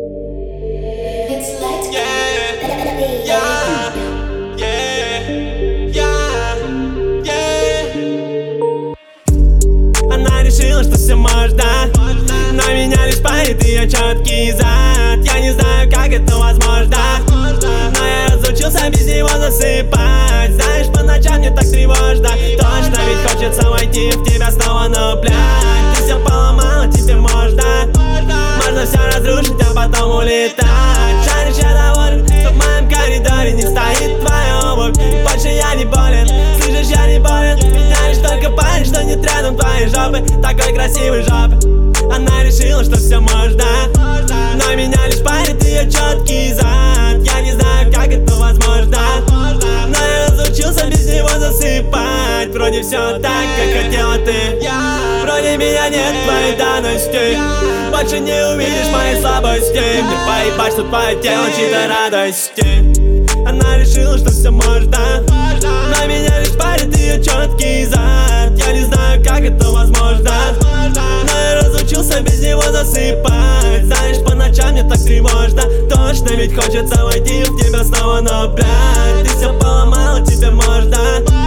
Она решила, что все можно, но меня лишь парит ее четкий зад. Я не знаю, как это возможно, но я разучился без него засыпать. Знаешь, по ночам мне так тревожно. Точно, ведь хочется войти в тебя снова, но, блядь, ты все поломала, теперь можно все разрушить, а потом улетать. Шаришь, я доволен, что в моем коридоре не стоит твоя обувь. И больше я не болен, слышишь, я не болен. Меня лишь только парень, что нет рядом твоей жопы, такой красивой жопы. Она решила, что все можно, но меня лишь парит ее четкий зад. Я не знаю, как это возможно, но я разучился без него засыпать. Вроде все так, как хотела ты, вроде меня нет твоей данности. Больше не увидишь моей слабости, мне поебать, что твое тело чьей-то радости. Она решила, что все можно, но меня лишь парит ее четкий зад. Я не знаю, как это возможно, но я разучился без него засыпать. Знаешь, по ночам мне так тревожно. Точно, ведь хочется войти в тебя снова, но, блядь, ты все поломала, теперь можно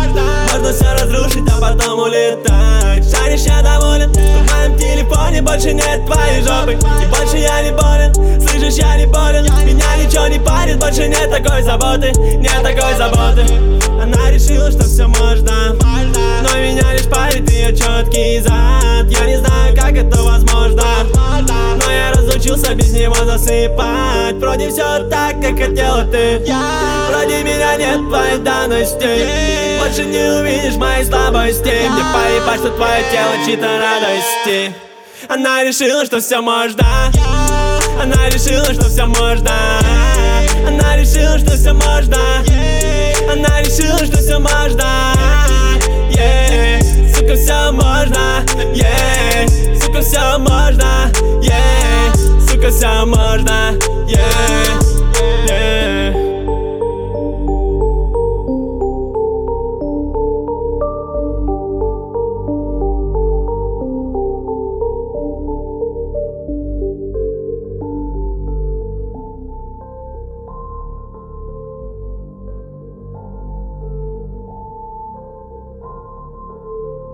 все разрушить, а потом улетать. Шаришь, я доволен, что в моем телефоне больше нет твоей жопы. И больше я не болен, слышишь, я не болен. Меня ничего не парит, больше нет такой заботы, нет такой заботы. Она решила, что все можно, но меня лишь парит ее четкий зад. Я не знаю, как это возможно, но я разучился без него засыпать. Вроде все так, как хотела ты, вроде меня нет твоей данности. Больше не увидишь моей слабости, мне поебать, что твое тело чьей-то радости. Она решила, что все можно, она решила, что все можно, она решила, что все можно, она решила, что все можно.